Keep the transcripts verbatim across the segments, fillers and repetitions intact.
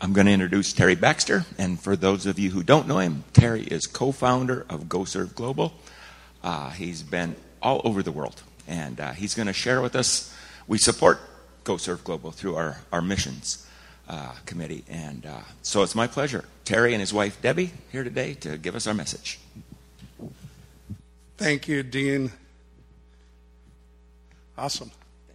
I'm going to introduce Terry Baxter, and for those of you who don't know him, Terry is co-founder of GoServe Global. Uh, he's been all over the world, and uh, he's going to share with us. We support GoServe Global through our, our missions uh, committee, and uh, so it's my pleasure. Terry and his wife, Debbie, here today to give us our message. Thank you, Dean. Awesome.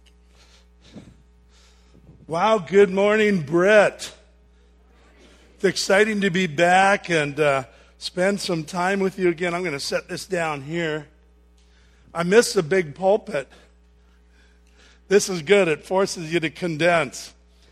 Wow, good morning, Brett. It's exciting to be back and uh, spend some time with you again. I'm going to set this down here. I miss the big pulpit. This is good. It forces you to condense.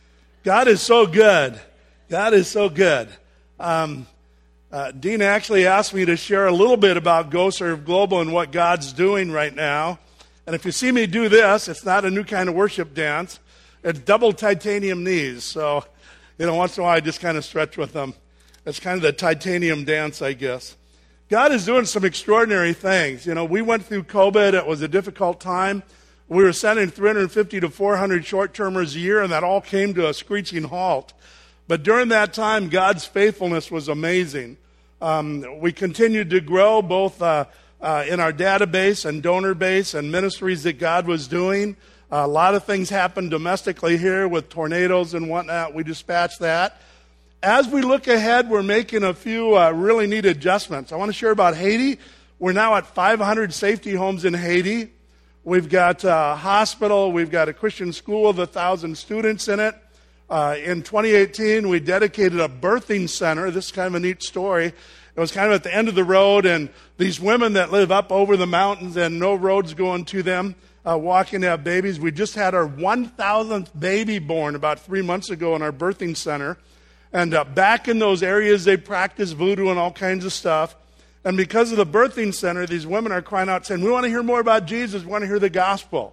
God is so good. God is so good. Um, uh, Dean actually asked me to share a little bit about GoServe Global and what God's doing right now. And if you see me do this, it's not a new kind of worship dance. It's double titanium knees. So, you know, once in a while I just kind of stretch with them. It's kind of the titanium dance, I guess. God is doing some extraordinary things. You know, we went through COVID. It was a difficult time. We were sending three hundred fifty to four hundred short-termers a year, and that all came to a screeching halt. But during that time, God's faithfulness was amazing. Um, we continued to grow both uh, uh, in our database and donor base and ministries that God was doing. Uh, a lot of things happened domestically here with tornadoes and whatnot. We dispatched that. As we look ahead, we're making a few uh, really neat adjustments. I want to share about Haiti. We're now at five hundred safety homes in Haiti. We've got a hospital. We've got a Christian school with one thousand students in it. Uh, in twenty eighteen, we dedicated a birthing center. This is kind of a neat story. It was kind of at the end of the road, and these women that live up over the mountains and no roads going to them, Uh, walking to have babies. We just had our one thousandth baby born about three months ago in our birthing center. And uh, back in those areas, they practice voodoo and all kinds of stuff. And because of the birthing center, these women are crying out saying, we want to hear more about Jesus. We want to hear the gospel.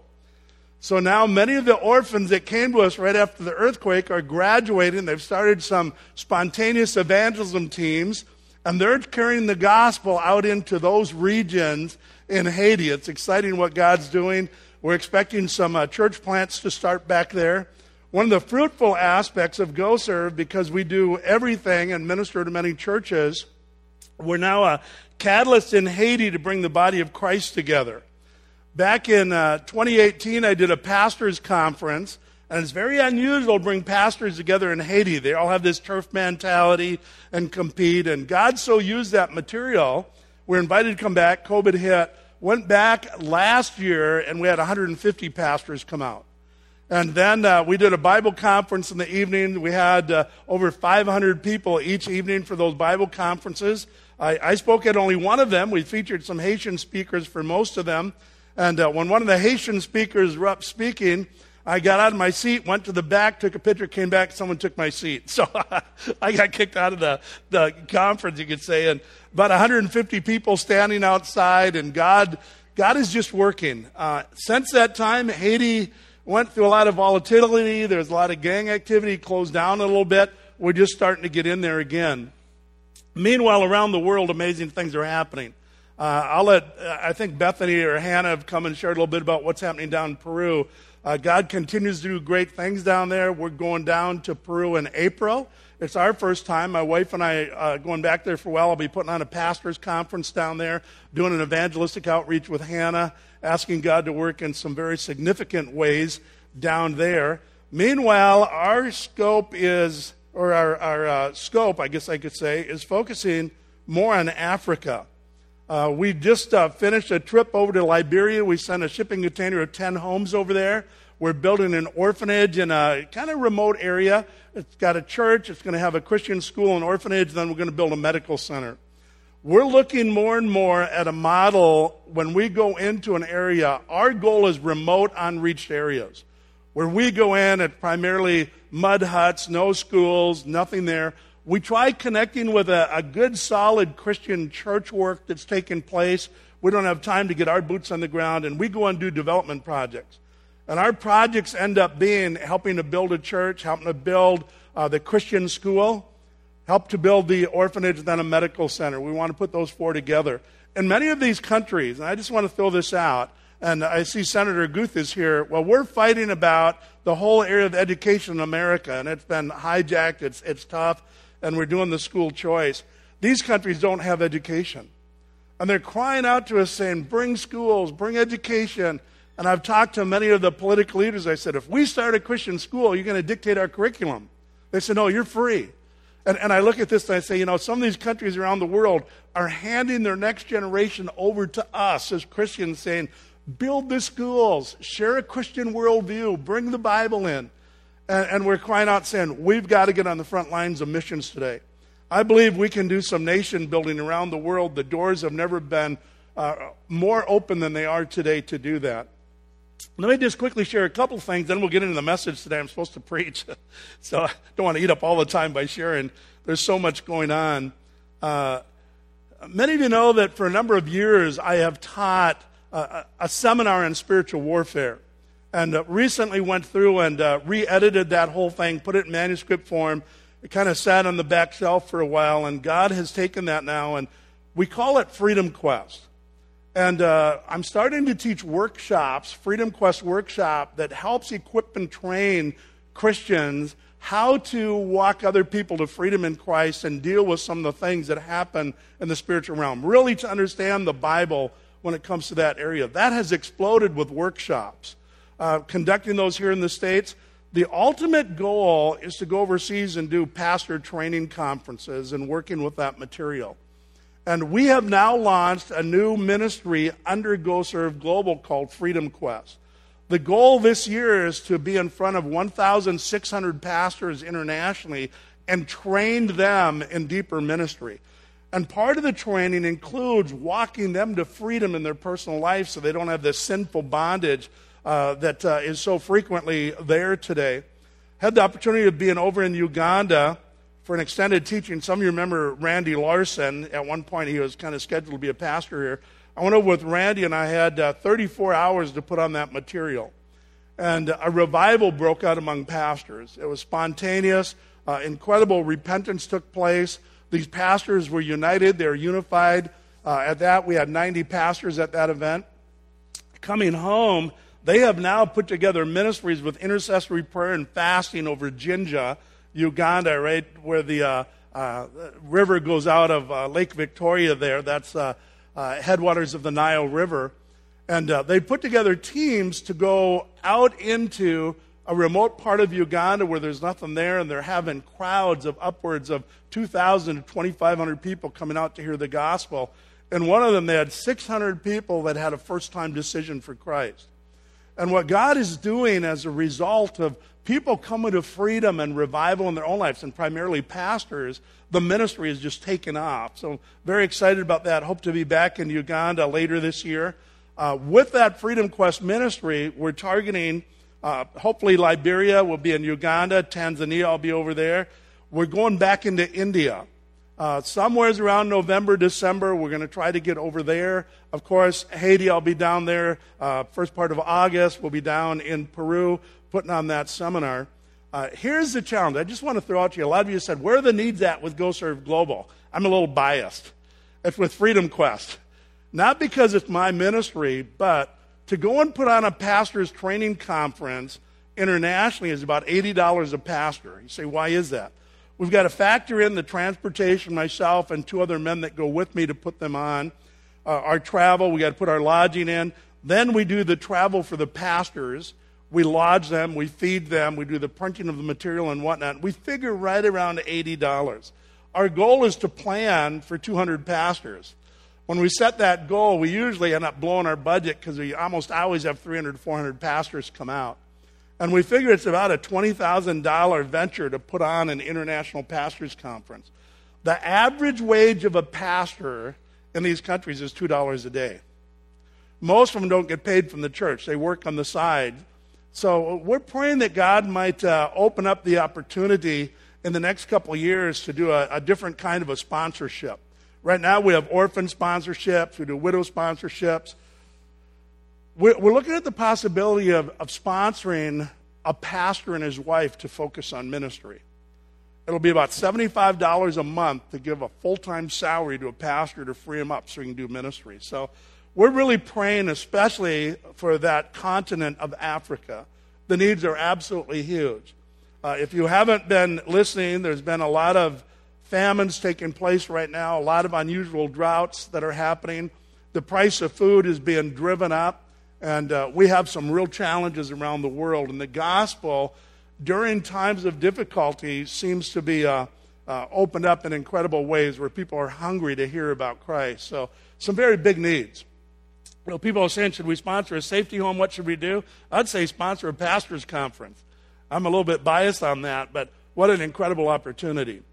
So now many of the orphans that came to us right after the earthquake are graduating. They've started some spontaneous evangelism teams, and they're carrying the gospel out into those regions in Haiti. It's exciting what God's doing. We're expecting some uh, church plants to start back there. One of the fruitful aspects of GoServe, because we do everything and minister to many churches, we're now a catalyst in Haiti to bring the body of Christ together. Back in uh, twenty eighteen, I did a pastors' conference, and it's very unusual to bring pastors together in Haiti. They all have this turf mentality and compete, and God so used that material. We're invited to come back. COVID hit. Went back last year, and we had one hundred fifty pastors come out. And then uh, we did a Bible conference in the evening. We had uh, over five hundred people each evening for those Bible conferences. I, I spoke at only one of them. We featured some Haitian speakers for most of them. And uh, when one of the Haitian speakers were up speaking, I got out of my seat, went to the back, took a picture, came back, someone took my seat. So I got kicked out of the, the conference, you could say, and about one hundred fifty people standing outside, and God God is just working. Uh, since that time, Haiti went through a lot of volatility. There's a lot of gang activity, closed down a little bit. We're just starting to get in there again. Meanwhile, around the world, amazing things are happening. Uh, I'll let, uh, I think Bethany or Hannah have come and shared a little bit about what's happening down in Peru. Uh, God continues to do great things down there. We're going down to Peru in April. It's our first time. My wife and I uh, going back there for a while. I'll be putting on a pastor's conference down there, doing an evangelistic outreach with Hannah, asking God to work in some very significant ways down there. Meanwhile, our scope is, or our, our uh, scope, I guess I could say, is focusing more on Africa. Uh, we just uh, finished a trip over to Liberia. We sent a shipping container of ten homes over there. We're building an orphanage in a kind of remote area. It's got a church. It's going to have a Christian school and orphanage. Then we're going to build a medical center. We're looking more and more at a model when we go into an area. Our goal is remote, unreached areas. Where we go in, it's primarily mud huts, no schools, nothing there. We try connecting with a, a good, solid Christian church work that's taking place. We don't have time to get our boots on the ground, and we go and do development projects. And our projects end up being helping to build a church, helping to build uh, the Christian school, help to build the orphanage, and then a medical center. We want to put those four together. In many of these countries, and I just want to throw this out, and I see Senator Guth is here. Well, we're fighting about the whole area of education in America, and it's been hijacked. It's, it's tough, and we're doing the school choice. These countries don't have education. And they're crying out to us saying, bring schools, bring education. And I've talked to many of the political leaders. I said, if we start a Christian school, you're going to dictate our curriculum. They said, no, you're free. And, and I look at this and I say, you know, some of these countries around the world are handing their next generation over to us as Christians, saying, build the schools, share a Christian worldview, bring the Bible in. And, and we're crying out saying, we've got to get on the front lines of missions today. I believe we can do some nation building around the world. The doors have never been uh, more open than they are today to do that. Let me just quickly share a couple things, then we'll get into the message today. I'm supposed to preach, so I don't want to eat up all the time by sharing. There's so much going on. Uh, many of you know that for a number of years I have taught uh, a seminar on spiritual warfare, and uh, recently went through and uh, re-edited that whole thing, put it in manuscript form. It kind of sat on the back shelf for a while, and God has taken that now, and we call it Freedom Quest. And uh, I'm starting to teach workshops, Freedom Quest workshop, that helps equip and train Christians how to walk other people to freedom in Christ and deal with some of the things that happen in the spiritual realm. Really to understand the Bible when it comes to that area. That has exploded with workshops. Uh, conducting those here in the States. The ultimate goal is to go overseas and do pastor training conferences and working with that material. And we have now launched a new ministry under Go Serve Global called Freedom Quest. The goal this year is to be in front of one thousand six hundred pastors internationally and train them in deeper ministry. And part of the training includes walking them to freedom in their personal life so they don't have this sinful bondage uh, that uh, is so frequently there today. Had the opportunity of being over in Uganda for an extended teaching. Some of you remember Randy Larson. At one point, he was kind of scheduled to be a pastor here. I went over with Randy, and I had uh, thirty-four hours to put on that material. And a revival broke out among pastors. It was spontaneous. Uh, incredible repentance took place. These pastors were united. They were unified. Uh, at that, we had ninety pastors at that event. Coming home, they have now put together ministries with intercessory prayer and fasting over Jinja, Uganda, right where the uh, uh, river goes out of uh, Lake Victoria there. That's uh, uh, headwaters of the Nile River. And uh, they put together teams to go out into a remote part of Uganda where there's nothing there, and they're having crowds of upwards of two thousand to twenty-five hundred people coming out to hear the gospel. And one of them, they had six hundred people that had a first-time decision for Christ. And what God is doing as a result of people coming to freedom and revival in their own lives, and primarily pastors, the ministry is just taken off. So very excited about that. Hope to be back in Uganda later this year. Uh, with that Freedom Quest ministry, we're targeting, uh, hopefully Liberia, will be in Uganda, Tanzania, I'll be over there. We're going back into India. Uh, somewheres around November, December, we're going to try to get over there. Of course, Haiti, I'll be down there. Uh, first part of August, we'll be down in Peru putting on that seminar. Uh, here's the challenge. I just want to throw out to you. A lot of you said, where are the needs at with Go Serve Global? I'm a little biased. It's with Freedom Quest. Not because it's my ministry, but to go and put on a pastor's training conference internationally is about eighty dollars a pastor. You say, why is that? We've got to factor in the transportation, myself and two other men that go with me to put them on. Uh, our travel, we got to put our lodging in. Then we do the travel for the pastors. We lodge them, we feed them, we do the printing of the material and whatnot. We figure right around eighty dollars. Our goal is to plan for two hundred pastors. When we set that goal, we usually end up blowing our budget because we almost always have three hundred, four hundred pastors come out. And we figure it's about a twenty thousand dollars venture to put on an international pastors conference. The average wage of a pastor in these countries is two dollars a day. Most of them don't get paid from the church. They work on the side. So we're praying that God might uh, open up the opportunity in the next couple of years to do a, a different kind of a sponsorship. Right now we have orphan sponsorships. We do widow sponsorships. We're, we're looking at the possibility of, of sponsoring a pastor and his wife to focus on ministry. It'll be about seventy-five dollars a month to give a full-time salary to a pastor to free him up so he can do ministry. So we're really praying especially for that continent of Africa. The needs are absolutely huge. Uh, if you haven't been listening, there's been a lot of famines taking place right now, a lot of unusual droughts that are happening. The price of food is being driven up, and uh, we have some real challenges around the world. And the gospel, during times of difficulty, seems to be uh, uh, opened up in incredible ways where people are hungry to hear about Christ. So some very big needs. You know, people are saying, should we sponsor a safety home? What should we do? I'd say sponsor a pastor's conference. I'm a little bit biased on that, but what an incredible opportunity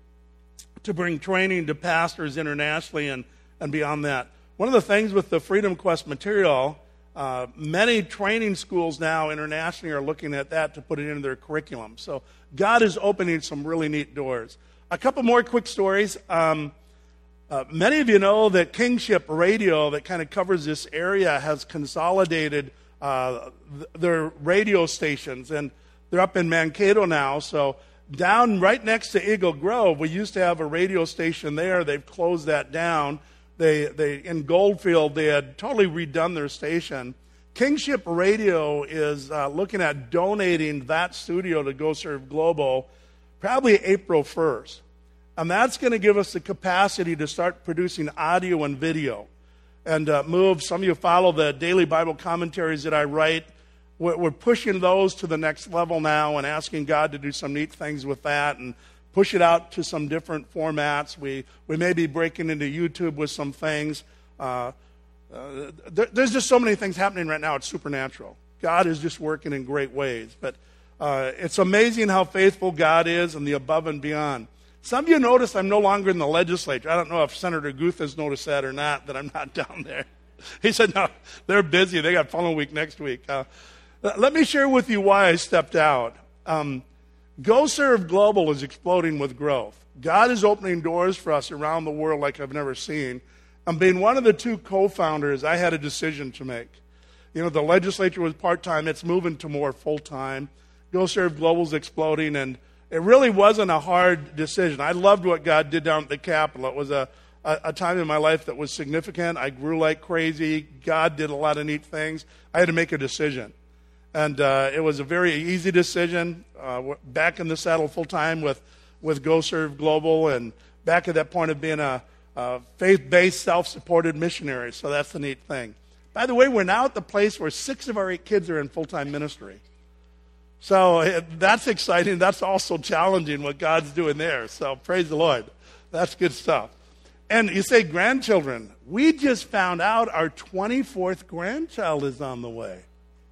to bring training to pastors internationally and, and beyond that. One of the things with the Freedom Quest material, uh, many training schools now internationally are looking at that to put it into their curriculum. So God is opening some really neat doors. A couple more quick stories. Um, uh, many of you know that Kingship Radio, that kind of covers this area, has consolidated uh, th- their radio stations, and they're up in Mankato now. So down right next to Eagle Grove, we used to have a radio station there. They've closed that down. They, they in Goldfield, they had totally redone their station. Kingship Radio is uh, looking at donating that studio to Go Serve Global probably April first. And that's going to give us the capacity to start producing audio and video and uh, move. Some of you follow the daily Bible commentaries that I write. We're pushing those to the next level now and asking God to do some neat things with that and push it out to some different formats. We we may be breaking into YouTube with some things. Uh, uh, there, there's just so many things happening right now. It's supernatural. God is just working in great ways. But uh, it's amazing how faithful God is and the above and beyond. Some of you noticed I'm no longer in the legislature. I don't know if Senator Guth has noticed that or not, that I'm not down there. He said, no, they're busy. They got Funnel Week next week. Uh, Let me share with you why I stepped out. Um, Go Serve Global is exploding with growth. God is opening doors for us around the world like I've never seen. And being one of the two co-founders, I had a decision to make. You know, the legislature was part-time. It's moving to more full-time. Go Serve Global is exploding, and it really wasn't a hard decision. I loved what God did down at the Capitol. It was a, a, a time in my life that was significant. I grew like crazy. God did a lot of neat things. I had to make a decision. And uh, it was a very easy decision. Uh, back in the saddle full time with, with Go Serve Global, and back at that point of being a, a faith-based, self-supported missionary. So that's the neat thing. By the way, we're now at the place where six of our eight kids are in full-time ministry. So that's exciting. That's also challenging what God's doing there. So praise the Lord. That's good stuff. And you say grandchildren. We just found out our twenty-fourth grandchild is on the way.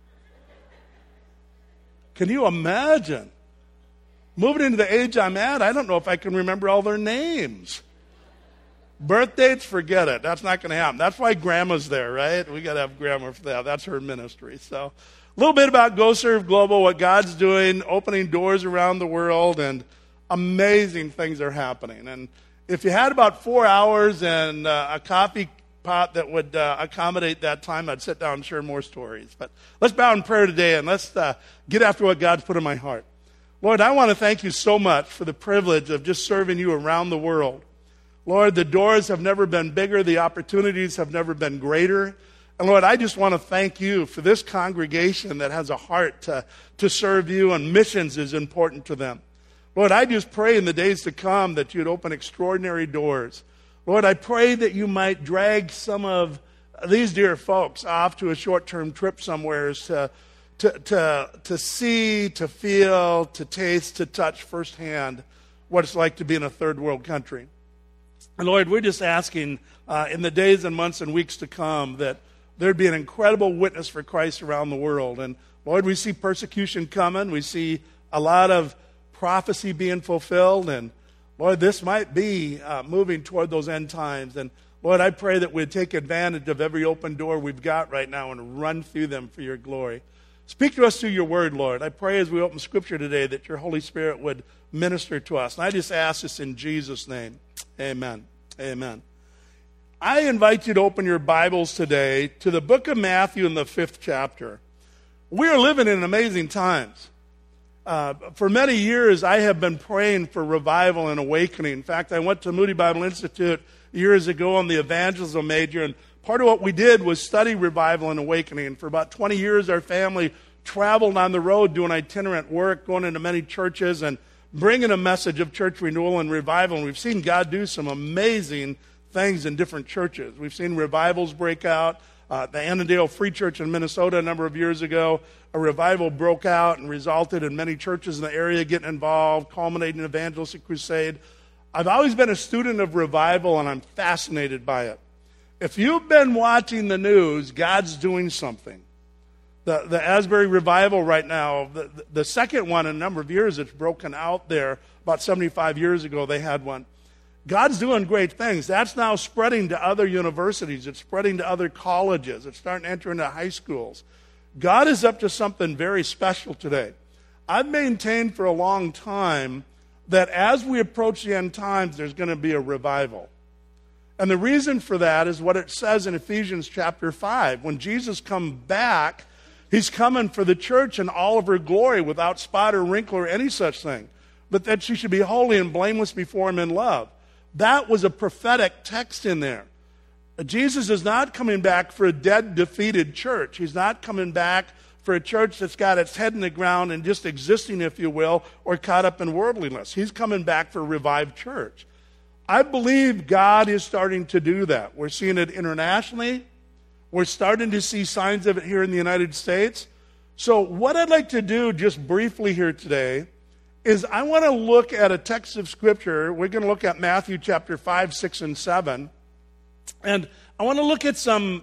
Can you imagine? Moving into the age I'm at, I don't know if I can remember all their names. Birth dates, forget it. That's not going to happen. That's why Grandma's there, right? We got to have Grandma for that. That's her ministry. So a little bit about Go Serve Global, what God's doing, opening doors around the world, and amazing things are happening. And if you had about four hours and uh, a coffee pot that would uh, accommodate that time, I'd sit down and share more stories. But let's bow in prayer today, and let's uh, get after what God's put in my heart. Lord, I want to thank you so much for the privilege of just serving you around the world. Lord, the doors have never been bigger. The opportunities have never been greater. And Lord, I just want to thank you for this congregation that has a heart to, to serve you, and missions is important to them. Lord, I just pray in the days to come that you'd open extraordinary doors. Lord, I pray that you might drag some of these dear folks off to a short-term trip somewhere to, to, to, to see, to feel, to taste, to touch firsthand what it's like to be in a third world country. And Lord, we're just asking uh, in the days and months and weeks to come that there'd be an incredible witness for Christ around the world. And Lord, we see persecution coming. We see a lot of prophecy being fulfilled. And Lord, this might be uh, moving toward those end times. And Lord, I pray that we'd take advantage of every open door we've got right now and run through them for your glory. Speak to us through your word, Lord. I pray as we open Scripture today that your Holy Spirit would minister to us. And I just ask this in Jesus' name. Amen. Amen. I invite you to open your Bibles today to the book of Matthew in the fifth chapter. We are living in amazing times. Uh, for many years, I have been praying for revival and awakening. In fact, I went to Moody Bible Institute years ago on the evangelism major, and part of what we did was study revival and awakening. And for about twenty years, our family traveled on the road doing itinerant work, going into many churches and bringing a message of church renewal and revival. And we've seen God do some amazing things in different churches. We've seen revivals break out. Uh, the Annandale Free Church in Minnesota a number of years ago, a revival broke out and resulted in many churches in the area getting involved, culminating in an evangelistic crusade. I've always been a student of revival, and I'm fascinated by it. If you've been watching the news, God's doing something. The, the Asbury revival right now, the, the second one in a number of years, it's broken out there. About seventy-five years ago, they had one. God's doing great things. That's now spreading to other universities. It's spreading to other colleges. It's starting to enter into high schools. God is up to something very special today. I've maintained for a long time that as we approach the end times, there's going to be a revival. And the reason for that is what it says in Ephesians chapter five. When Jesus comes back, he's coming for the church in all of her glory, without spot or wrinkle or any such thing, but that she should be holy and blameless before him in love. That was a prophetic text in there. Jesus is not coming back for a dead, defeated church. He's not coming back for a church that's got its head in the ground and just existing, if you will, or caught up in worldliness. He's coming back for a revived church. I believe God is starting to do that. We're seeing it internationally. We're starting to see signs of it here in the United States. So what I'd like to do just briefly here today is I want to look at a text of Scripture. We're going to look at Matthew chapter five, six, and seven. And I want to look at some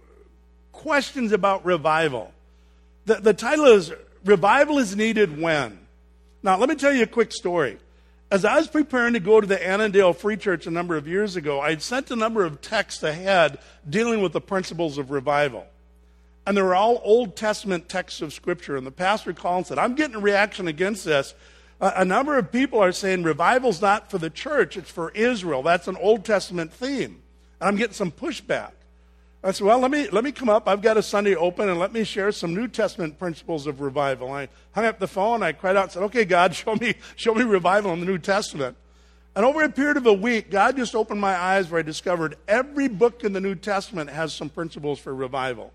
questions about revival. The, the title is, Revival is Needed When? Now, let me tell you a quick story. As I was preparing to go to the Annandale Free Church a number of years ago, I had sent a number of texts ahead dealing with the principles of revival. And they were all Old Testament texts of Scripture. And the pastor called and said, I'm getting a reaction against this. A number of people are saying revival's not for the church, it's for Israel. That's an Old Testament theme. And I'm getting some pushback. I said, well, let me let me come up. I've got a Sunday open, and let me share some New Testament principles of revival. I hung up the phone, I cried out and said, okay, God, show me, show me revival in the New Testament. And over a period of a week, God just opened my eyes where I discovered every book in the New Testament has some principles for revival.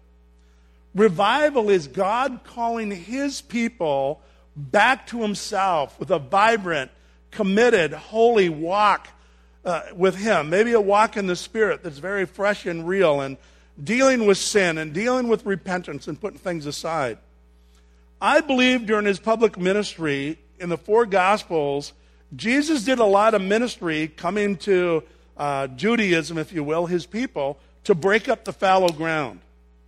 Revival is God calling his people back to himself with a vibrant, committed, holy walk uh, with him. Maybe a walk in the Spirit that's very fresh and real, and dealing with sin and dealing with repentance and putting things aside. I believe during his public ministry in the four Gospels, Jesus did a lot of ministry coming to uh, Judaism, if you will, his people, to break up the fallow ground.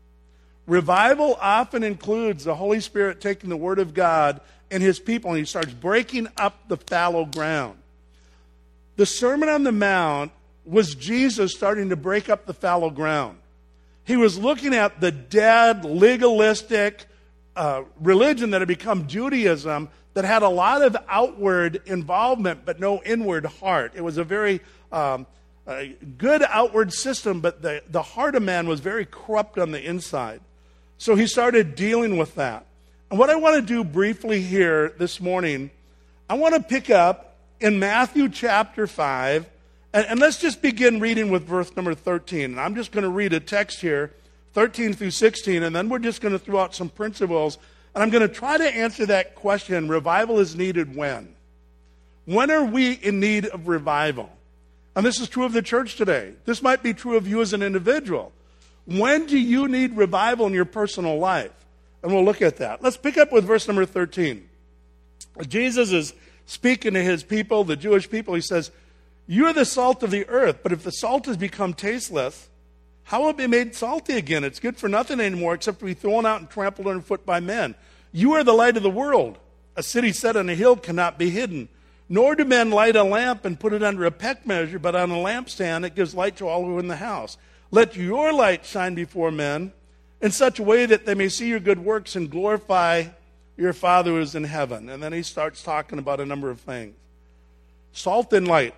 Revival often includes the Holy Spirit taking the Word of God and his people, and he starts breaking up the fallow ground. The Sermon on the Mount was Jesus starting to break up the fallow ground. He was looking at the dead, legalistic uh, religion that had become Judaism that had a lot of outward involvement but no inward heart. It was a very um, a good outward system, but the, the heart of man was very corrupt on the inside. So he started dealing with that. And what I want to do briefly here this morning, I want to pick up in Matthew chapter five, and, and let's just begin reading with verse number thirteen. And I'm just going to read a text here, thirteen through sixteen, and then we're just going to throw out some principles. And I'm going to try to answer that question, revival is needed when? When are we in need of revival? And this is true of the church today. This might be true of you as an individual. When do you need revival in your personal life? And we'll look at that. Let's pick up with verse number thirteen. Jesus is speaking to his people, the Jewish people. He says, you're the salt of the earth, but if the salt has become tasteless, how will it be made salty again? It's good for nothing anymore except to be thrown out and trampled underfoot by men. You are the light of the world. A city set on a hill cannot be hidden. Nor do men light a lamp and put it under a peck measure, but on a lampstand it gives light to all who are in the house. Let your light shine before men in such a way that they may see your good works and glorify your Father who is in heaven. And then he starts talking about a number of things. Salt and light.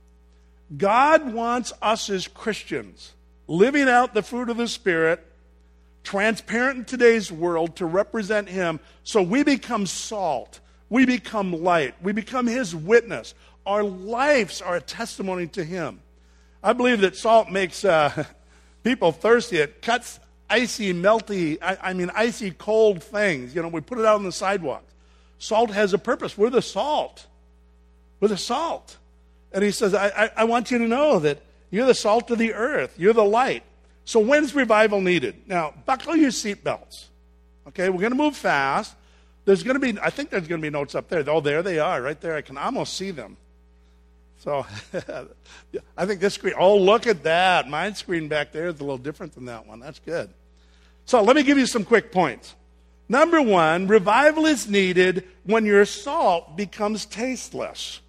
God wants us as Christians, living out the fruit of the Spirit, transparent in today's world, to represent him, so we become salt. We become light. We become his witness. Our lives are a testimony to him. I believe that salt makes... Uh, people thirsty. It cuts icy, melty, I, I mean icy cold things. You know, we put it out on the sidewalks. Salt has a purpose. We're the salt. We're the salt. And he says, I, I, I want you to know that you're the salt of the earth. You're the light. So when's revival needed? Now, buckle your seatbelts. Okay, we're going to move fast. There's going to be, I think there's going to be notes up there. Oh, there they are, right there. I can almost see them. So I think this screen, oh, look at that. My screen back there is a little different than that one. That's good. So let me give you some quick points. Number one, revival is needed when your salt becomes tasteless.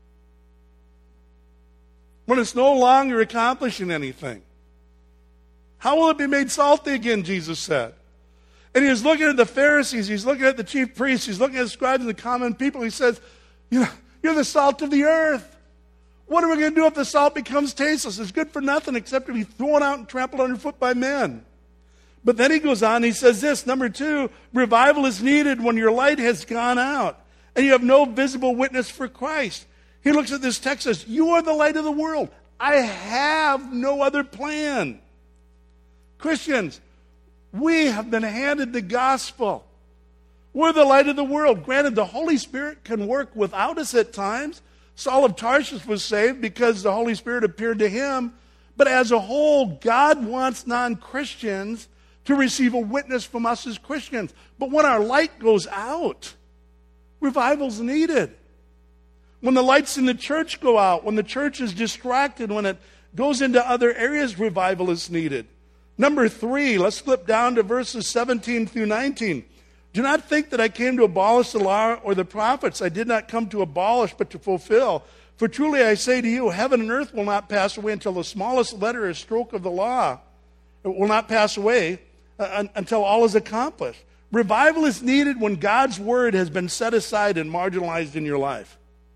When it's no longer accomplishing anything. How will it be made salty again, Jesus said? And he was looking at the Pharisees, he's looking at the chief priests, he's looking at the scribes and the common people. He says, you know, you're the salt of the earth. What are we going to do if the salt becomes tasteless? It's good for nothing except to be thrown out and trampled underfoot by men. But then he goes on, he says this, number two, revival is needed when your light has gone out and you have no visible witness for Christ. He looks at this text and says, you are the light of the world. I have no other plan. Christians, we have been handed the gospel. We're the light of the world. Granted, the Holy Spirit can work without us at times. Saul of Tarsus was saved because the Holy Spirit appeared to him. But as a whole, God wants non-Christians to receive a witness from us as Christians. But when our light goes out, revival's needed. When the lights in the church go out, when the church is distracted, when it goes into other areas, revival is needed. Number three, let's flip down to verses seventeen through nineteen. Do not think that I came to abolish the law or the prophets. I did not come to abolish, but to fulfill. For truly I say to you, heaven and earth will not pass away until the smallest letter or stroke of the law. It will not pass away uh, until all is accomplished. Revival is needed when God's word has been set aside and marginalized in your life.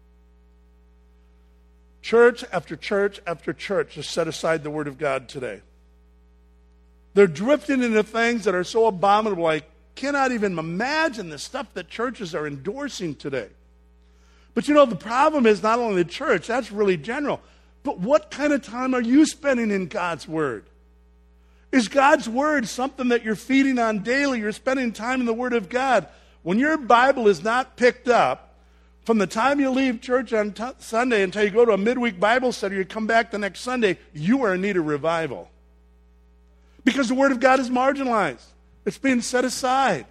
Church after church after church has set aside the word of God today. They're drifting into things that are so abominable, I cannot even imagine the stuff that churches are endorsing today. But you know, the problem is not only the church, that's really general, but what kind of time are you spending in God's word? Is God's word something that you're feeding on daily? You're spending time in the word of God. When your Bible is not picked up, from the time you leave church on t- Sunday until you go to a midweek Bible study, you come back the next Sunday, you are in need of revival. Because the word of God is marginalized. It's being set aside.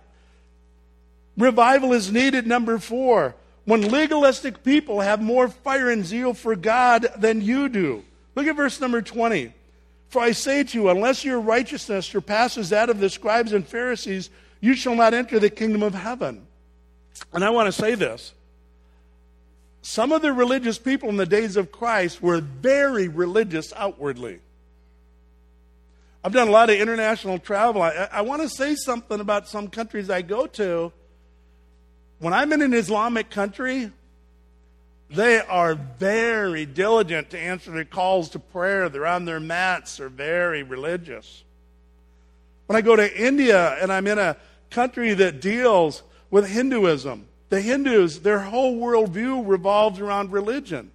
Revival is needed, number four, when legalistic people have more fire and zeal for God than you do. Look at verse number twenty. For I say to you, unless your righteousness surpasses that of the scribes and Pharisees, you shall not enter the kingdom of heaven. And I want to say this. Some of the religious people in the days of Christ were very religious outwardly. I've done a lot of international travel. I, I want to say something about some countries I go to. When I'm in an Islamic country, they are very diligent to answer their calls to prayer. They're on their mats. They're very religious. When I go to India and I'm in a country that deals with Hinduism, the Hindus, their whole worldview revolves around religion.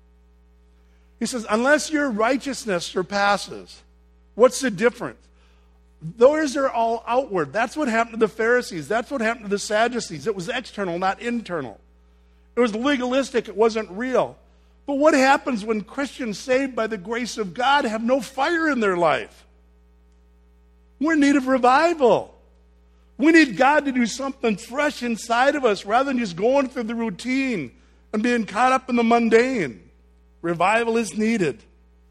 He says, unless your righteousness surpasses, what's the difference? Those are all outward. That's what happened to the Pharisees. That's what happened to the Sadducees. It was external, not internal. It was legalistic. It wasn't real. But what happens when Christians saved by the grace of God have no fire in their life? We're in need of revival. We need God to do something fresh inside of us rather than just going through the routine and being caught up in the mundane. Revival is needed.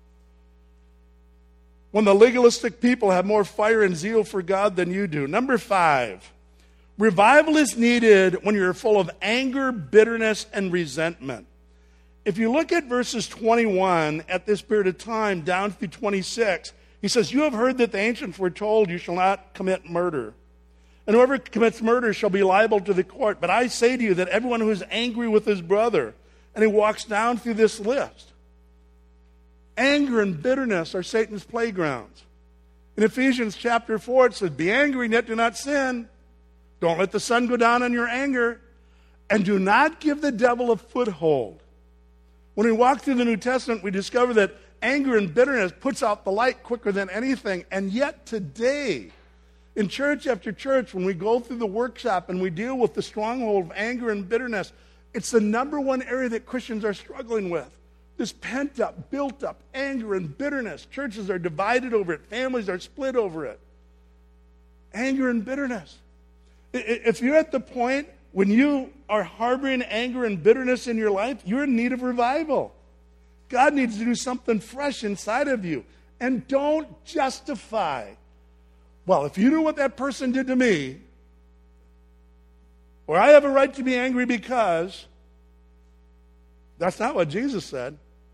When the legalistic people have more fire and zeal for God than you do. Number five, revival is needed when you're full of anger, bitterness, and resentment. If you look at verses twenty-one at this period of time down through twenty-six, he says, you have heard that the ancients were told you shall not commit murder. And whoever commits murder shall be liable to the court. But I say to you that everyone who is angry with his brother, and he walks down through this list, anger and bitterness are Satan's playgrounds. In Ephesians chapter four, it says, be angry and yet do not sin. Don't let the sun go down on your anger. And do not give the devil a foothold. When we walk through the New Testament, we discover that anger and bitterness puts out the light quicker than anything. And yet today, in church after church, when we go through the workshop and we deal with the stronghold of anger and bitterness, it's the number one area that Christians are struggling with. This pent up, built up anger and bitterness. Churches are divided over it. Families are split over it. Anger and bitterness. If you're at the point when you are harboring anger and bitterness in your life, you're in need of revival. God needs to do something fresh inside of you. And don't justify, well, if you knew what that person did to me, or I have a right to be angry because, that's not what Jesus said.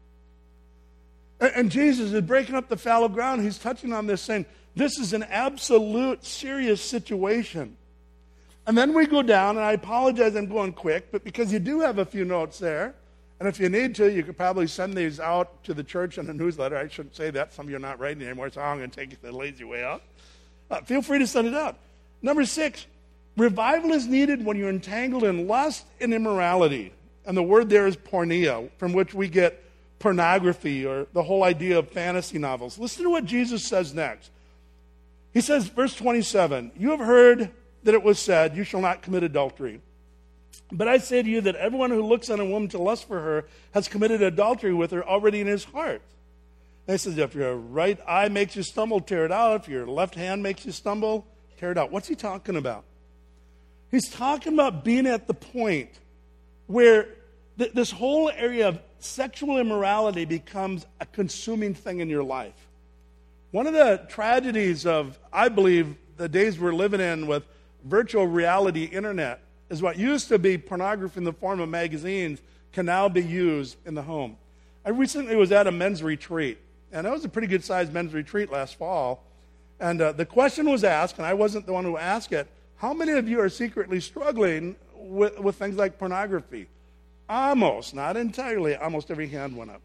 And Jesus is breaking up the fallow ground. He's touching on this, saying, this is an absolute serious situation. And then we go down, and I apologize, I'm going quick, but because you do have a few notes there, and if you need to, you could probably send these out to the church in a newsletter. I shouldn't say that. Some of you are not writing anymore, so I'm going to take it the lazy way out. Uh, feel free to send it out. Number six, revival is needed when you're entangled in lust and immorality. And the word there is porneia, from which we get pornography or the whole idea of fantasy novels. Listen to what Jesus says next. He says, verse twenty-seven, you have heard that it was said, you shall not commit adultery. But I say to you that everyone who looks on a woman to lust for her has committed adultery with her already in his heart. And he says, if your right eye makes you stumble, tear it out. If your left hand makes you stumble, tear it out. What's he talking about? He's talking about being at the point where th- this whole area of sexual immorality becomes a consuming thing in your life. One of the tragedies of, I believe, the days we're living in with virtual reality internet is what used to be pornography in the form of magazines can now be used in the home. I recently was at a men's retreat, and that was a pretty good-sized men's retreat last fall. And uh, the question was asked, and I wasn't the one who asked it, how many of you are secretly struggling with, with things like pornography? Almost, not entirely, almost every hand went up.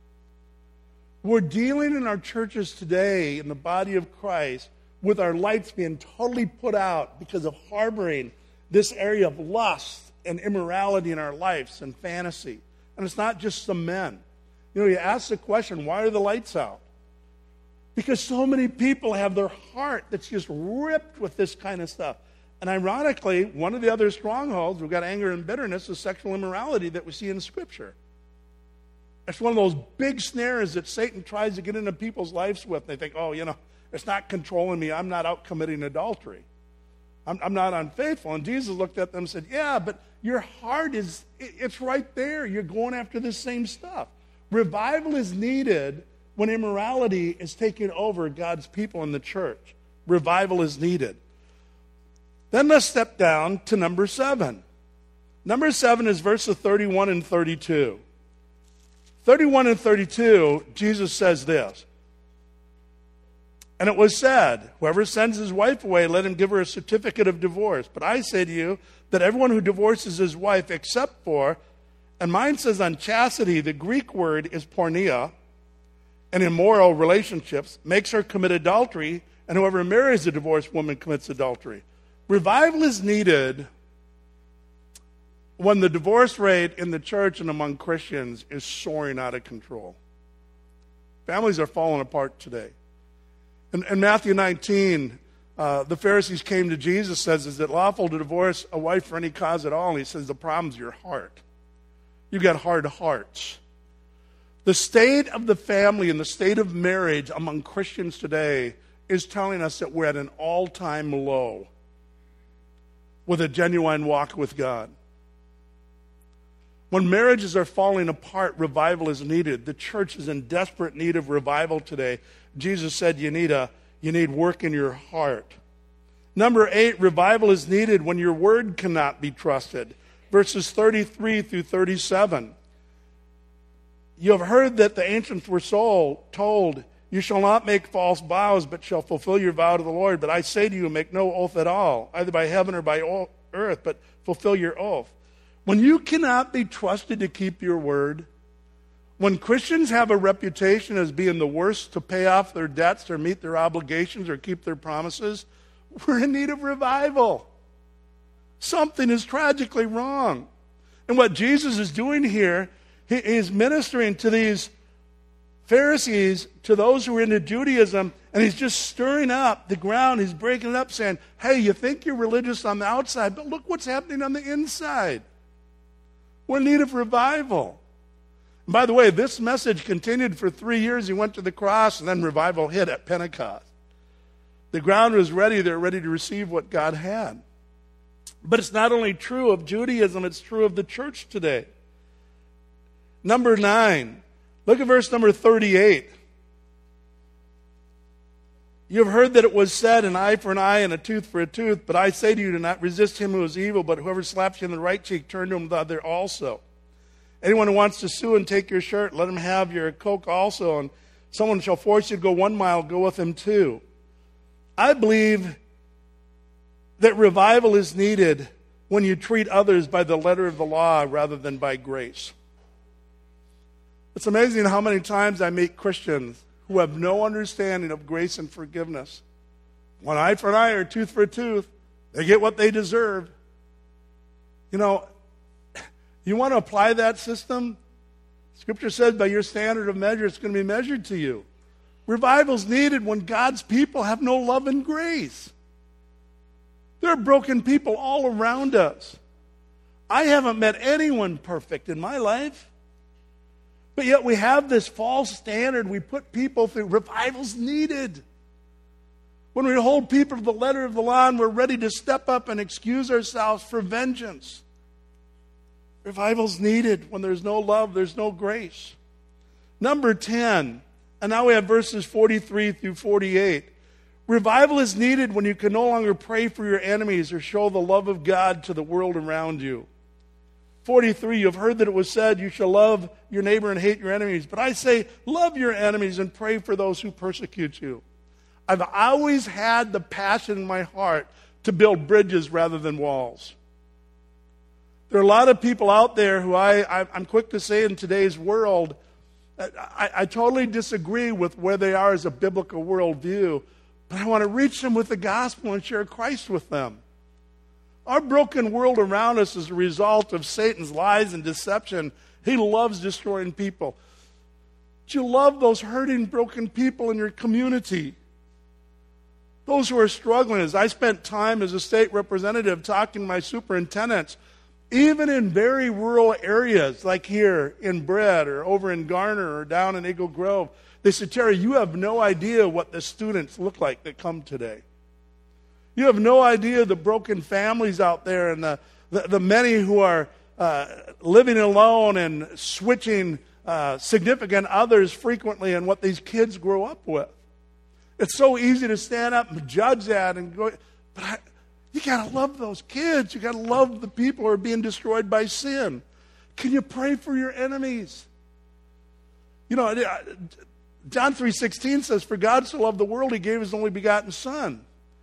We're dealing in our churches today, in the body of Christ, with our lights being totally put out because of harboring this area of lust and immorality in our lives and fantasy. And it's not just some men. You know, you ask the question, why are the lights out? Because so many people have their heart that's just ripped with this kind of stuff. And ironically, one of the other strongholds, we've got anger and bitterness, is sexual immorality that we see in Scripture. It's one of those big snares that Satan tries to get into people's lives with. They think, oh, you know, it's not controlling me. I'm not out committing adultery. I'm, I'm not unfaithful. And Jesus looked at them and said, yeah, but your heart is, it's right there. You're going after the same stuff. Revival is needed when immorality is taking over God's people in the church. Revival is needed. Then let's step down to number seven. Number seven is verses thirty-one and thirty-two. thirty-one and thirty-two, Jesus says this. And it was said, whoever sends his wife away, let him give her a certificate of divorce. But I say to you that everyone who divorces his wife except for, and mine says unchastity, the Greek word is porneia, and immoral relationships, makes her commit adultery, and whoever marries a divorced woman commits adultery. Revival is needed when the divorce rate in the church and among Christians is soaring out of control. Families are falling apart today. In, in Matthew nineteen, uh, the Pharisees came to Jesus, says, is it lawful to divorce a wife for any cause at all? And he says, the problem's your heart. You've got hard hearts. The state of the family and the state of marriage among Christians today is telling us that we're at an all-time low with a genuine walk with God. When marriages are falling apart, revival is needed. The church is in desperate need of revival today. Jesus said you need a you need work in your heart. Number eight, revival is needed when your word cannot be trusted. Verses thirty-three through thirty-seven. You have heard that the ancients were so told, you shall not make false vows, but shall fulfill your vow to the Lord. But I say to you, make no oath at all, either by heaven or by earth, but fulfill your oath. When you cannot be trusted to keep your word, when Christians have a reputation as being the worst to pay off their debts or meet their obligations or keep their promises, we're in need of revival. Something is tragically wrong. And what Jesus is doing here, he is ministering to these Pharisees to those who were into Judaism, and he's just stirring up the ground. He's breaking it up, saying, hey, you think you're religious on the outside, but look what's happening on the inside. We're in need of revival. And by the way, this message continued for three years. He went to the cross, and then revival hit at Pentecost. The ground was ready. They were ready to receive what God had. But it's not only true of Judaism, it's true of the church today. Number nine. Look at verse number thirty-eight. You have heard that it was said, an eye for an eye and a tooth for a tooth. But I say to you, do not resist him who is evil, but whoever slaps you on the right cheek, turn to him the other also. Anyone who wants to sue and take your shirt, let him have your coat also. And someone shall force you to go one mile, go with him two. I believe that revival is needed when you treat others by the letter of the law rather than by grace. It's amazing how many times I meet Christians who have no understanding of grace and forgiveness. One eye for an eye or a tooth for a tooth. They get what they deserve. You know, you want to apply that system? Scripture says by your standard of measure, it's going to be measured to you. Revival's needed when God's people have no love and grace. There are broken people all around us. I haven't met anyone perfect in my life. But yet we have this false standard. We put people through. Revival's needed. When we hold people to the letter of the law and we're ready to step up and excuse ourselves for vengeance. Revival's needed. When there's no love, there's no grace. Number ten. And now we have verses forty-three through forty-eight. Revival is needed when you can no longer pray for your enemies or show the love of God to the world around you. forty-three, you have heard that it was said, you shall love your neighbor and hate your enemies. But I say, love your enemies and pray for those who persecute you. I've always had the passion in my heart to build bridges rather than walls. There are a lot of people out there who I, I, I'm quick to say in today's world, I, I totally disagree with where they are as a biblical worldview, but I want to reach them with the gospel and share Christ with them. Our broken world around us is a result of Satan's lies and deception. He loves destroying people. Do you love those hurting, broken people in your community? Those who are struggling. As I spent time as a state representative talking to my superintendents, even in very rural areas like here in Brett or over in Garner or down in Eagle Grove, they said, Terry, you have no idea what the students look like that come today. You have no idea the broken families out there and the, the, the many who are uh, living alone and switching uh, significant others frequently and what these kids grow up with. It's so easy to stand up and judge that and go, but I, you got to love those kids. You got to love the people who are being destroyed by sin. Can you pray for your enemies? You know, John three sixteen says, for God so loved the world, he gave his only begotten Son.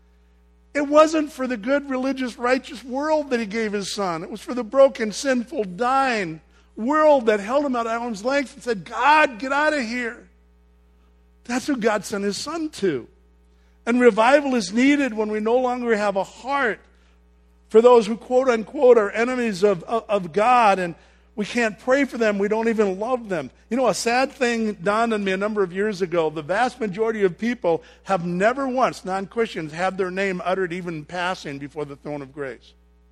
It wasn't for the good, religious, righteous world that he gave his Son. It was for the broken, sinful, dying world that held him at arm's length and said, God, get out of here. That's who God sent his Son to. And revival is needed when we no longer have a heart for those who, quote unquote, are enemies of, of, of God, and we can't pray for them. We don't even love them. You know, a sad thing dawned on me a number of years ago. The vast majority of people have never once, non-Christians, had their name uttered even in passing before the throne of grace.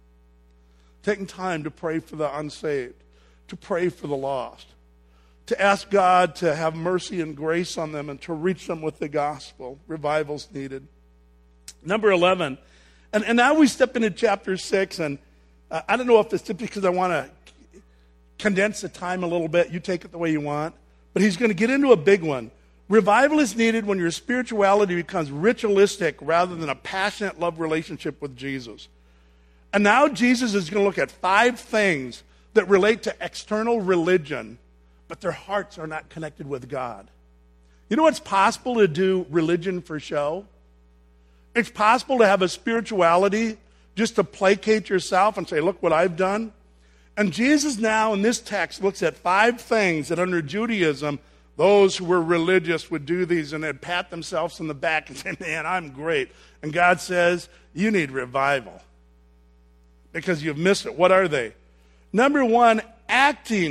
Taking time to pray for the unsaved, to pray for the lost, to ask God to have mercy and grace on them and to reach them with the gospel. Revival's needed. Number eleven. And, and now we step into chapter six, and uh, I don't know if it's because I want to condense the time a little bit. You take it the way you want. But he's going to get into a big one. Revival is needed when your spirituality becomes ritualistic rather than a passionate love relationship with Jesus. And now Jesus is going to look at five things that relate to external religion, but their hearts are not connected with God. You know, it's possible to do religion for show. It's possible to have a spirituality just to placate yourself and say, look what I've done. And Jesus now in this text looks at five things that under Judaism, those who were religious would do these and they'd pat themselves on the back and say, man, I'm great. And God says, you need revival because you've missed it. What are they? Number one, acting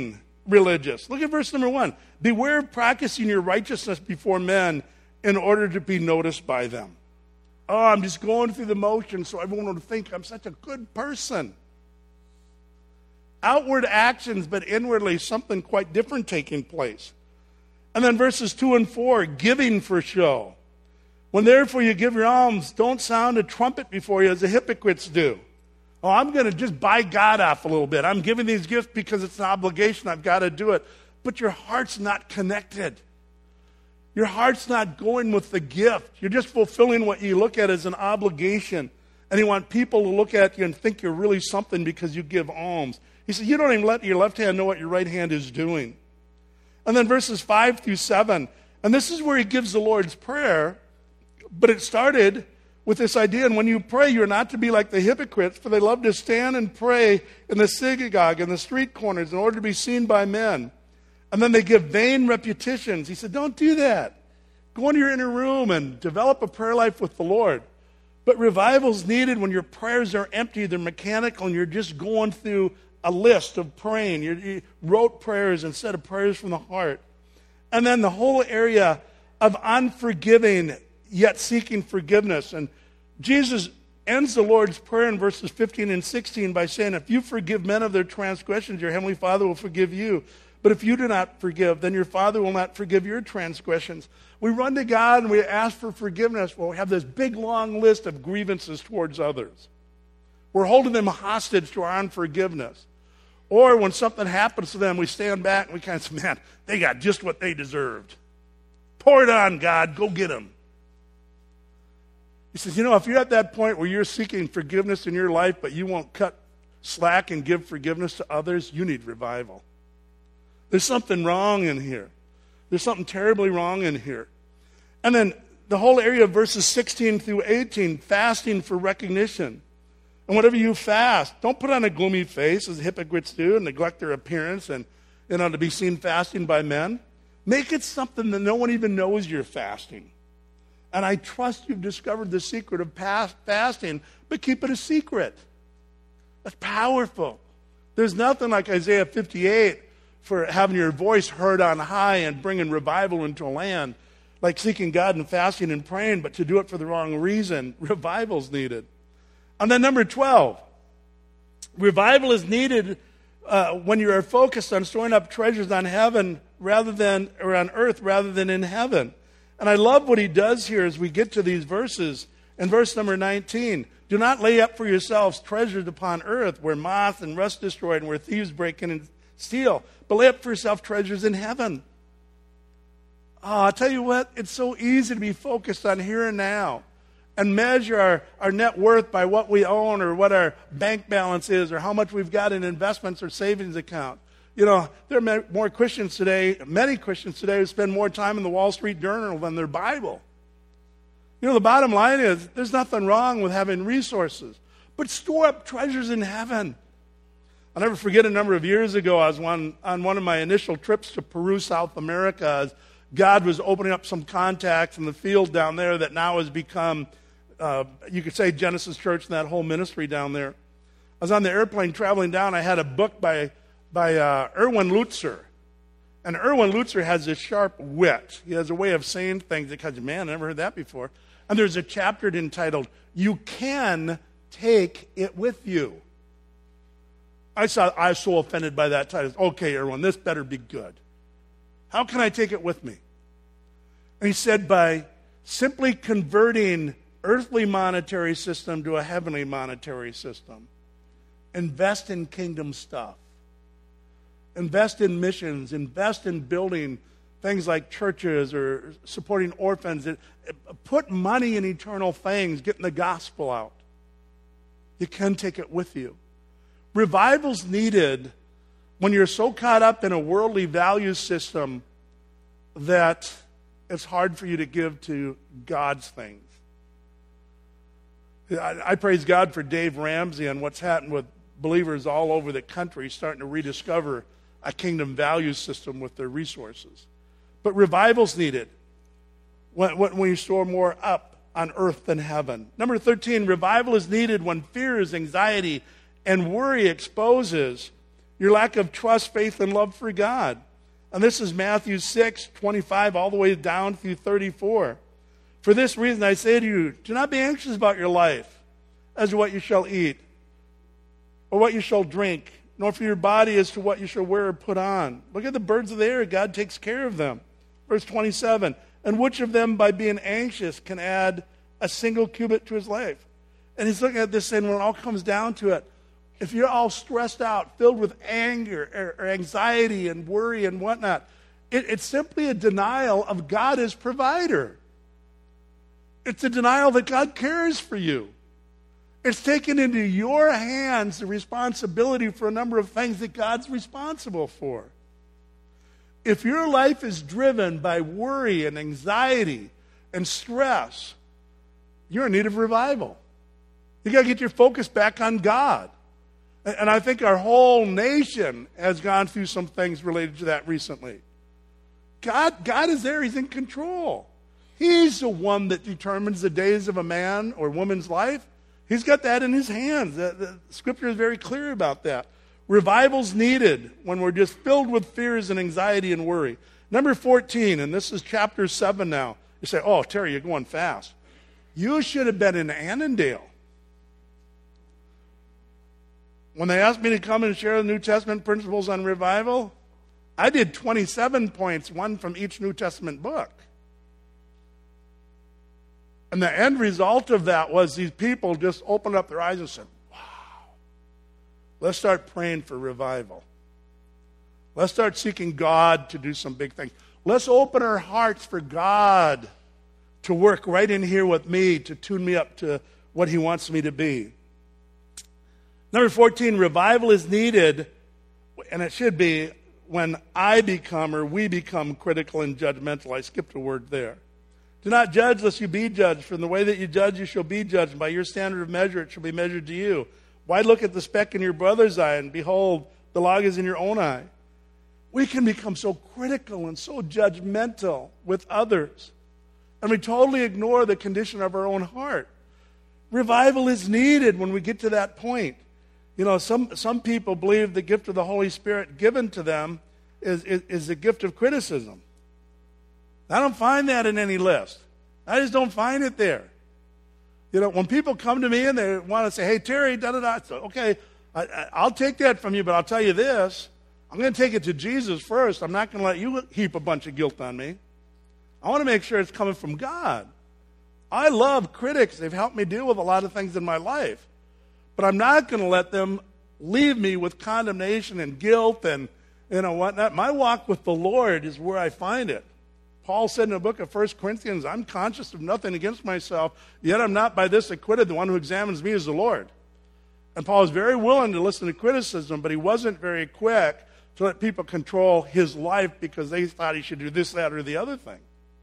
religious. Look at verse number one. Beware of practicing your righteousness before men in order to be noticed by them. Oh, I'm just going through the motions so everyone will think I'm such a good person. Outward actions, but inwardly something quite different taking place. And then verses two and four, giving for show. When therefore you give your alms, don't sound a trumpet before you as the hypocrites do. Oh, I'm going to just buy God off a little bit. I'm giving these gifts because it's an obligation. I've got to do it. But your heart's not connected. Your heart's not going with the gift. You're just fulfilling what you look at as an obligation. And you want people to look at you and think you're really something because you give alms. He said, you don't even let your left hand know what your right hand is doing. And then verses five through seven. And this is where he gives the Lord's Prayer. But it started with this idea, and when you pray, you're not to be like the hypocrites, for they love to stand and pray in the synagogue and the street corners in order to be seen by men. And then they give vain repetitions. He said, don't do that. Go into your inner room and develop a prayer life with the Lord. But revival's needed when your prayers are empty, they're mechanical, and you're just going through a list of praying. You, you wrote prayers instead of prayers from the heart. And then the whole area of unforgiving yet seeking forgiveness. And Jesus ends the Lord's Prayer in verses fifteen and sixteen by saying, if you forgive men of their transgressions, your heavenly Father will forgive you. But if you do not forgive, then your Father will not forgive your transgressions. We run to God and we ask for forgiveness. Well, we have this big, long list of grievances towards others. We're holding them hostage to our unforgiveness. Or when something happens to them, we stand back and we kind of say, man, they got just what they deserved. Pour it on, God. Go get them. He says, you know, if you're at that point where you're seeking forgiveness in your life, but you won't cut slack and give forgiveness to others, you need revival. There's something wrong in here. There's something terribly wrong in here. And then the whole area of verses sixteen through eighteen, fasting for recognition. And whatever you fast, don't put on a gloomy face as the hypocrites do and neglect their appearance and, you know, to be seen fasting by men. Make it something that no one even knows you're fasting. And I trust you've discovered the secret of past fasting, but keep it a secret. That's powerful. There's nothing like Isaiah fifty-eight for having your voice heard on high and bringing revival into a land, like seeking God and fasting and praying, but to do it for the wrong reason. Revival's needed. And then number twelve, revival is needed uh, when you are focused on storing up treasures on heaven rather than, or on earth rather than in heaven. And I love what he does here as we get to these verses. In verse number nineteen, do not lay up for yourselves treasures upon earth where moth and rust destroy and where thieves break in and steal, but lay up for yourself treasures in heaven. Oh, I'll tell you what, it's so easy to be focused on here and now and measure our, our net worth by what we own or what our bank balance is or how much we've got in investments or savings account. You know, there are more Christians today, many Christians today who spend more time in the Wall Street Journal than their Bible. You know, the bottom line is there's nothing wrong with having resources, but store up treasures in heaven. I'll never forget a number of years ago, I was one, on one of my initial trips to Peru, South America, as God was opening up some contacts in the field down there that now has become, uh, you could say, Genesis Church and that whole ministry down there. I was on the airplane traveling down. I had a book by by uh, Erwin Lutzer. And Erwin Lutzer has this sharp wit. He has a way of saying things that kind of, man, I never heard that before. And there's a chapter entitled, You Can Take It With You. I saw I was so offended by that title. Okay, Erwin, this better be good. How can I take it with me? And he said, by simply converting earthly monetary system to a heavenly monetary system. Invest in kingdom stuff. Invest in missions. Invest in building things like churches or supporting orphans. Put money in eternal things, getting the gospel out. You can take it with you. Revival's needed when you're so caught up in a worldly value system that it's hard for you to give to God's things. I, I praise God for Dave Ramsey and what's happened with believers all over the country starting to rediscover a kingdom value system with their resources. But revival's needed when, when you store more up on earth than heaven. Number thirteen, revival is needed when fears, anxiety, and worry exposes your lack of trust, faith, and love for God. And this is Matthew six, twenty-five, all the way down through thirty-four. For this reason I say to you, do not be anxious about your life, as to what you shall eat, or what you shall drink, nor for your body as to what you shall wear or put on. Look at the birds of the air. God takes care of them. Verse twenty-seven, and which of them by being anxious can add a single cubit to his life? And he's looking at this saying, when it all comes down to it, if you're all stressed out, filled with anger or anxiety and worry and whatnot, it, it's simply a denial of God as provider. It's a denial that God cares for you. It's taken into your hands the responsibility for a number of things that God's responsible for. If your life is driven by worry and anxiety and stress, you're in need of revival. You got to get your focus back on God. And I think our whole nation has gone through some things related to that recently. God, God is there. He's in control. He's the one that determines the days of a man or woman's life. He's got that in his hands. The, the Scripture is very clear about that. Revival's needed when we're just filled with fears and anxiety and worry. Number fourteen, and this is chapter seven now. You say, oh, Terry, you're going fast. You should have been in Annandale. When they asked me to come and share the New Testament principles on revival, I did twenty-seven points, one from each New Testament book. And the end result of that was these people just opened up their eyes and said, wow, let's start praying for revival. Let's start seeking God to do some big things. Let's open our hearts for God to work right in here with me, to tune me up to what he wants me to be. Number fourteen, revival is needed, and it should be, when I become or we become critical and judgmental. I skipped a word there. Do not judge lest you be judged. For in the way that you judge, you shall be judged. And by your standard of measure, it shall be measured to you. Why look at the speck in your brother's eye, and behold, the log is in your own eye? We can become so critical and so judgmental with others, and we totally ignore the condition of our own heart. Revival is needed when we get to that point. You know, some, some people believe the gift of the Holy Spirit given to them is, is, is the gift of criticism. I don't find that in any list. I just don't find it there. You know, when people come to me and they want to say, hey, Terry, da-da-da, so, okay, I, I, I'll take that from you, but I'll tell you this. I'm going to take it to Jesus first. I'm not going to let you heap a bunch of guilt on me. I want to make sure it's coming from God. I love critics. They've helped me deal with a lot of things in my life. But I'm not going to let them leave me with condemnation and guilt and, you know, whatnot. My walk with the Lord is where I find it. Paul said in the book of First Corinthians, I'm conscious of nothing against myself, yet I'm not by this acquitted. The one who examines me is the Lord. And Paul was very willing to listen to criticism, but he wasn't very quick to let people control his life because they thought he should do this, that, or the other thing.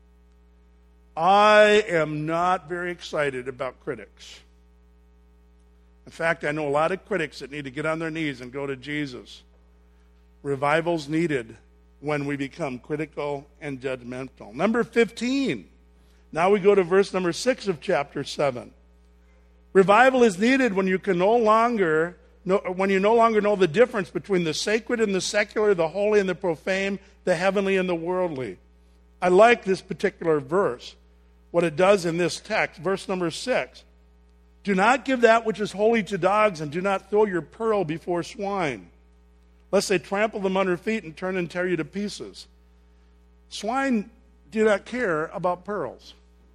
I am not very excited about critics. In fact, I know a lot of critics that need to get on their knees and go to Jesus. Revival's needed when we become critical and judgmental. Number fifteen. Now we go to verse number six of chapter seven. Revival is needed when you can no longer know, when you no longer know the difference between the sacred and the secular, the holy and the profane, the heavenly and the worldly. I like this particular verse, what it does in this text, verse number six. Do not give that which is holy to dogs, and do not throw your pearl before swine, lest they trample them under feet and turn and tear you to pieces. Swine do not care about pearls.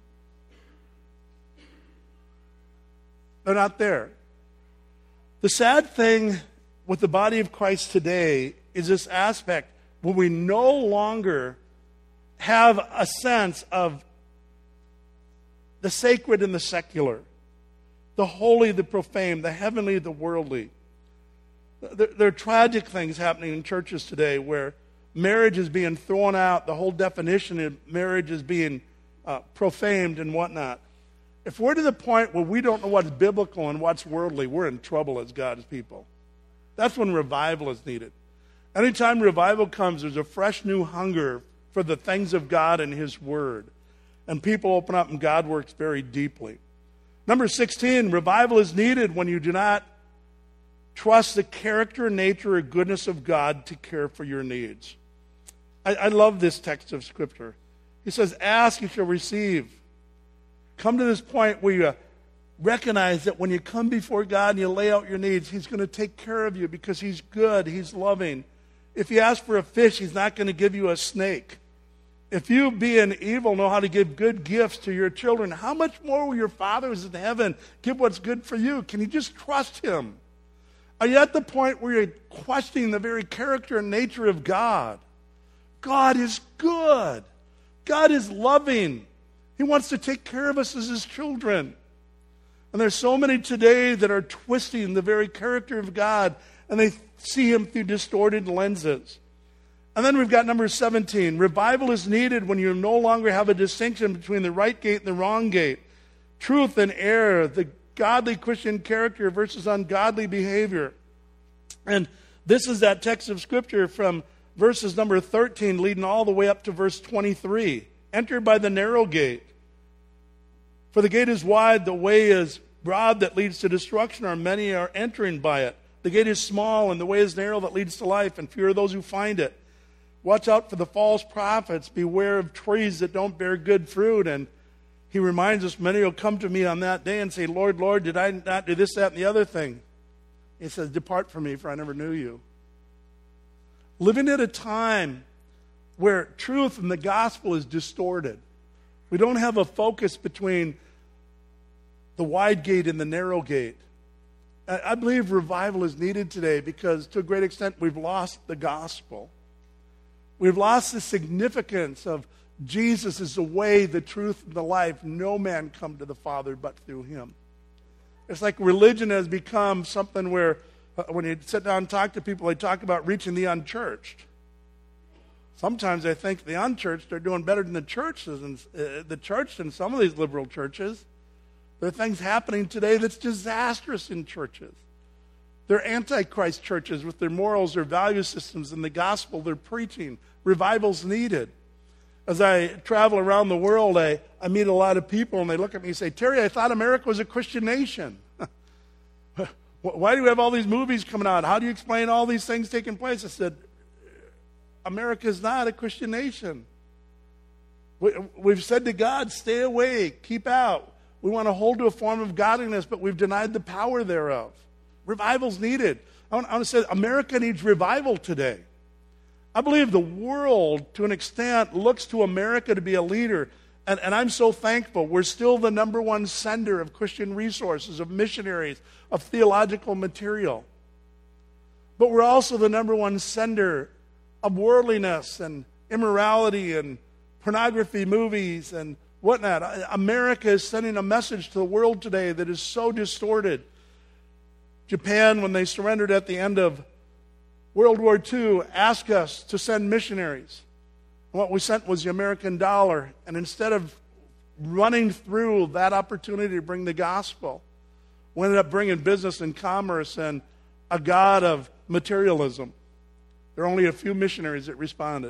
They're not there. The sad thing with the body of Christ today is this aspect where we no longer have a sense of the sacred and the secular, the holy, the profane, the heavenly, the worldly. There, there are tragic things happening in churches today where marriage is being thrown out, the whole definition of marriage is being uh, profaned and whatnot. If we're to the point where we don't know what's biblical and what's worldly, we're in trouble as God's people. That's when revival is needed. Anytime revival comes, there's a fresh new hunger for the things of God and His Word. And people open up and God works very deeply. Number sixteen, revival is needed when you do not trust the character, nature, or goodness of God to care for your needs. I, I love this text of Scripture. He says, ask, you shall receive. Come to this point where you recognize that when you come before God and you lay out your needs, He's going to take care of you because He's good, He's loving. If you ask for a fish, He's not going to give you a snake. If you, being evil, know how to give good gifts to your children, how much more will your Father who's in heaven give what's good for you? Can you just trust Him? Are you at the point where you're questioning the very character and nature of God? God is good. God is loving. He wants to take care of us as His children. And there's so many today that are twisting the very character of God, and they see Him through distorted lenses. And then we've got number seventeen. Revival is needed when you no longer have a distinction between the right gate and the wrong gate. Truth and error, the godly Christian character versus ungodly behavior. And this is that text of Scripture from verses number thirteen leading all the way up to verse twenty-three. Enter by the narrow gate. For the gate is wide, the way is broad that leads to destruction, or many are entering by it. The gate is small and the way is narrow that leads to life, and few are those who find it. Watch out for the false prophets. Beware of trees that don't bear good fruit. And he reminds us, many will come to me on that day and say, Lord, Lord, did I not do this, that, and the other thing? He says, depart from me, for I never knew you. Living at a time where truth and the gospel is distorted. We don't have a focus between the wide gate and the narrow gate. I believe revival is needed today because to a great extent we've lost the gospel. We've lost the significance of Jesus is the way, the truth, and the life. No man come to the Father but through Him. It's like religion has become something where uh, when you sit down and talk to people, they talk about reaching the unchurched. Sometimes I think the unchurched are doing better than the churches and uh, the church than some of these liberal churches. There are things happening today that's disastrous in churches. They're antichrist churches with their morals, their value systems, and the gospel they're preaching. Revival's needed. As I travel around the world, I, I meet a lot of people, and they look at me and say, Terry, I thought America was a Christian nation. Why do we have all these movies coming out? How do you explain all these things taking place? I said, America is not a Christian nation. We, we've said to God, stay away, keep out. We want to hold to a form of godliness, but we've denied the power thereof. Revival's needed. I want, I want to say America needs revival today. I believe the world, to an extent, looks to America to be a leader. And, and I'm so thankful. We're still the number one sender of Christian resources, of missionaries, of theological material. But we're also the number one sender of worldliness and immorality and pornography movies and whatnot. America is sending a message to the world today that is so distorted. Japan, when they surrendered at the end of World War Two, asked us to send missionaries. And what we sent was the American dollar. And instead of running through that opportunity to bring the gospel, we ended up bringing business and commerce and a god of materialism. There are only a few missionaries that responded.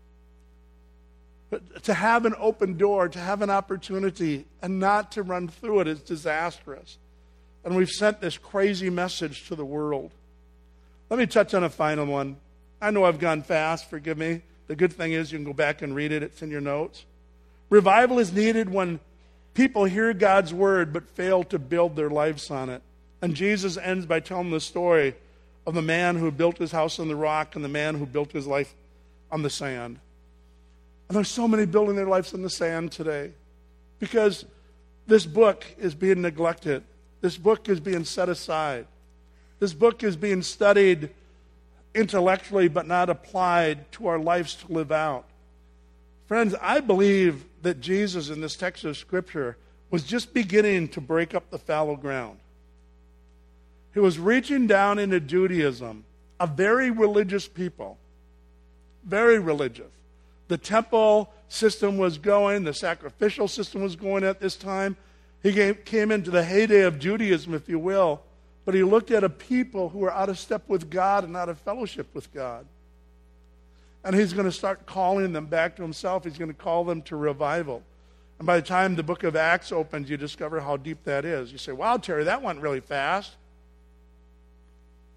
But to have an open door, to have an opportunity, and not to run through it is disastrous. And we've sent this crazy message to the world. Let me touch on a final one. I know I've gone fast, forgive me. The good thing is you can go back and read it. It's in your notes. Revival is needed when people hear God's word but fail to build their lives on it. And Jesus ends by telling the story of the man who built his house on the rock and the man who built his life on the sand. And there's so many building their lives on the sand today because this book is being neglected. This book is being set aside. This book is being studied intellectually but not applied to our lives to live out. Friends, I believe that Jesus in this text of Scripture was just beginning to break up the fallow ground. He was reaching down into Judaism, a very religious people, very religious. The temple system was going, the sacrificial system was going at this time. He came into the heyday of Judaism, if you will, but he looked at a people who were out of step with God and out of fellowship with God. And he's going to start calling them back to himself. He's going to call them to revival. And by the time the book of Acts opens, you discover how deep that is. You say, wow, Terry, that went really fast.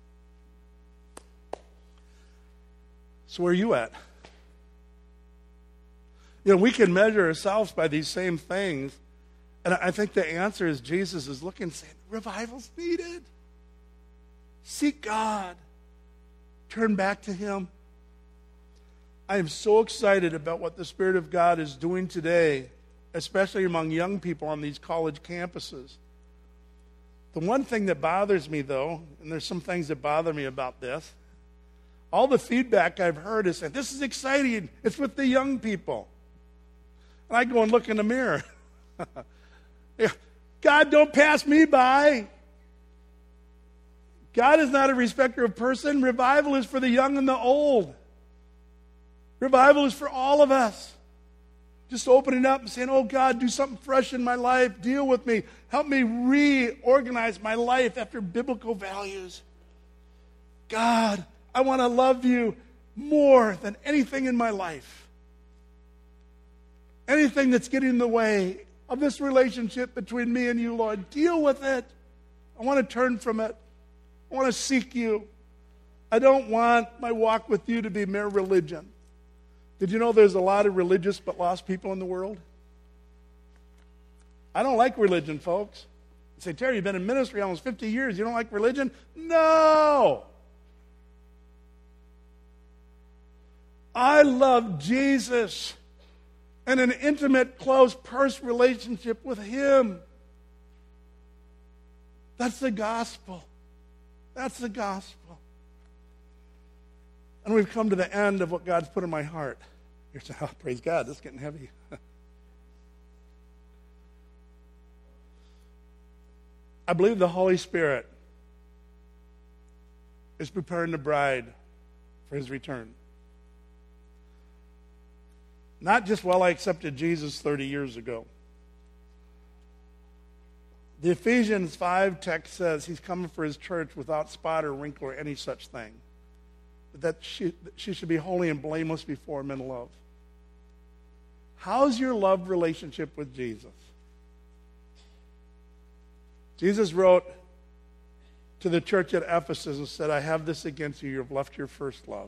So where are you at? You know, we can measure ourselves by these same things. And I think the answer is Jesus is looking and saying, revival's needed. Seek God. Turn back to Him. I am so excited about what the Spirit of God is doing today, especially among young people on these college campuses. The one thing that bothers me, though, and there's some things that bother me about this, all the feedback I've heard is that this is exciting. It's with the young people. And I go and look in the mirror. God, don't pass me by. God is not a respecter of person. Revival is for the young and the old. Revival is for all of us. Just opening up and saying, oh God, do something fresh in my life. Deal with me. Help me reorganize my life after biblical values. God, I want to love you more than anything in my life. Anything that's getting in the way of this relationship between me and you, Lord, deal with it. I want to turn from it. I want to seek you. I don't want my walk with you to be mere religion. Did you know there's a lot of religious but lost people in the world? I don't like religion, folks. You say, Terry, you've been in ministry almost fifty years. You don't like religion? No! I love Jesus and an intimate, close, personal relationship with Him. That's the gospel. That's the gospel. And we've come to the end of what God's put in my heart. You're saying, oh, praise God, this is getting heavy. I believe the Holy Spirit is preparing the bride for His return. Not just, well, I accepted Jesus thirty years ago. The Ephesians five text says He's coming for His church without spot or wrinkle or any such thing. That she, that she should be holy and blameless before Him in love. How's your love relationship with Jesus? Jesus wrote to the church at Ephesus and said, I have this against you, you have left your first love.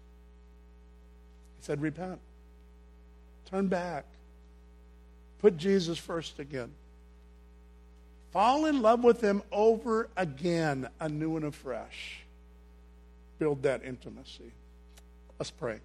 He said, repent. Turn back. Put Jesus first again. Fall in love with Him over again, anew and afresh. Build that intimacy. Let's pray.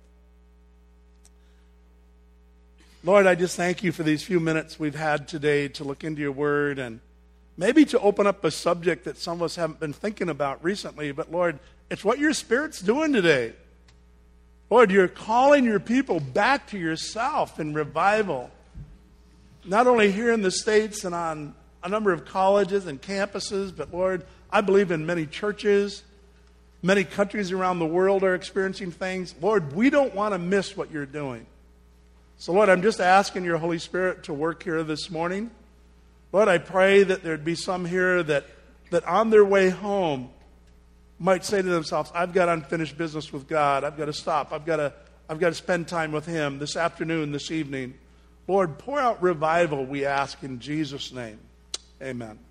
Lord, I just thank you for these few minutes we've had today to look into your word and maybe to open up a subject that some of us haven't been thinking about recently. But Lord, it's what your Spirit's doing today. Lord, you're calling your people back to yourself in revival. Not only here in the States and on a number of colleges and campuses, but Lord, I believe in many churches. Many countries around the world are experiencing things. Lord, we don't want to miss what you're doing. So Lord, I'm just asking your Holy Spirit to work here this morning. Lord, I pray that there'd be some here that, that on their way home might say to themselves, I've got unfinished business with God. I've got to stop. I've got to, I've got to spend time with Him this afternoon, this evening. Lord, pour out revival, we ask in Jesus' name. Amen.